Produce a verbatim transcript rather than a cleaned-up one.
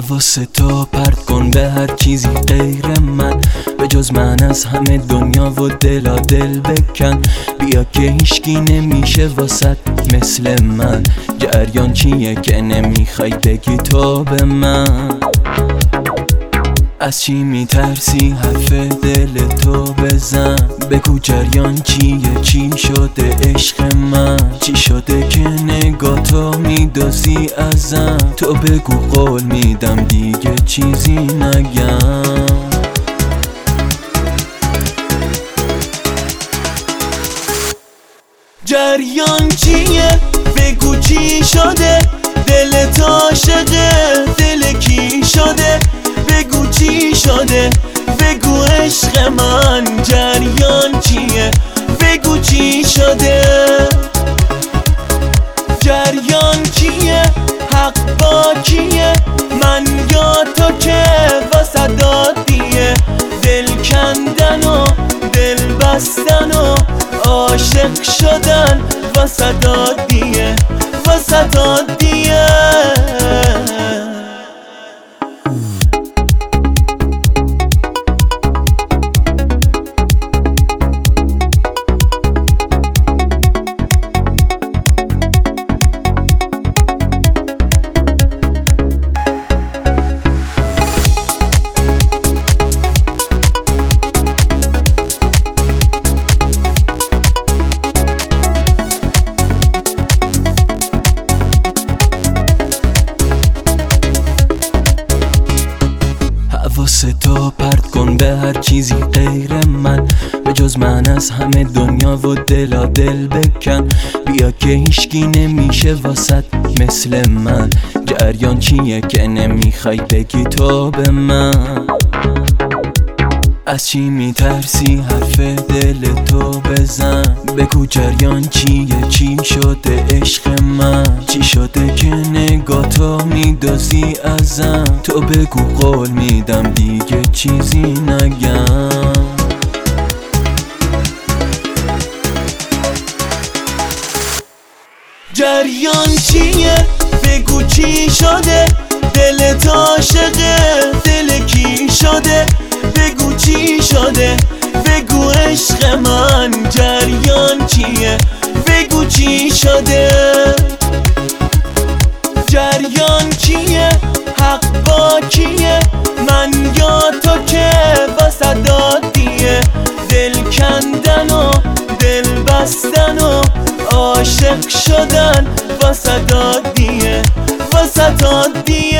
حواسه تو پرت کن به هر چیزی غیر من، به جز من از همه دنیا و دلا دل بکن. بیا که هیچکی نمیشه واسط مثل من. جریان چیه که نمیخوای بگی تو به من؟ از چی میترسی حرف دل تو بزن؟ بگو جریان چیه؟ چی شده عشق من؟ چی شده که نگاه تو میدازی ازم؟ تو بگو قول میدم دیگه چیزی نگم. جریان چیه؟ بگو چی شده؟ دلت عاشقه؟ دل کی شده؟ بگو چی شده؟ بگو عشق من. جریان چیه؟ بگو چی شده؟ جریان کیه؟ حق با کیه؟ من یا تو که واسه دادیه؟ دل کندن و دل بستن و عاشق شدن واسه دادیه، واسه دادیه. حواسه تو پرت کن به هر چیزی غیر من، به جز من از همه دنیا و دلا دل بکن. بیا که هیچکی نمیشه واسط مثل من. جریان چیه که نمیخوای بگی تو به من؟ از چی میترسی حرف دل تو بزن؟ بگو جریان چیه؟ چی شده عشق من؟ چی شده که نگاه تو میدازی ازم؟ تو بگو قول میدم دیگه چیزی نگم. جریان چیه؟ بگو چی شده؟ دلت عاشقه؟ دل کی شده؟ بگو چی شده؟ بگو عشق من. جریان چیه؟ بگو چی شده؟ جریان کیه؟ حق با کیه؟ من یا تو که واسه دادیه؟ دل کندن و دل بستن و عاشق شدن واسه دادیه، واسه دادیه.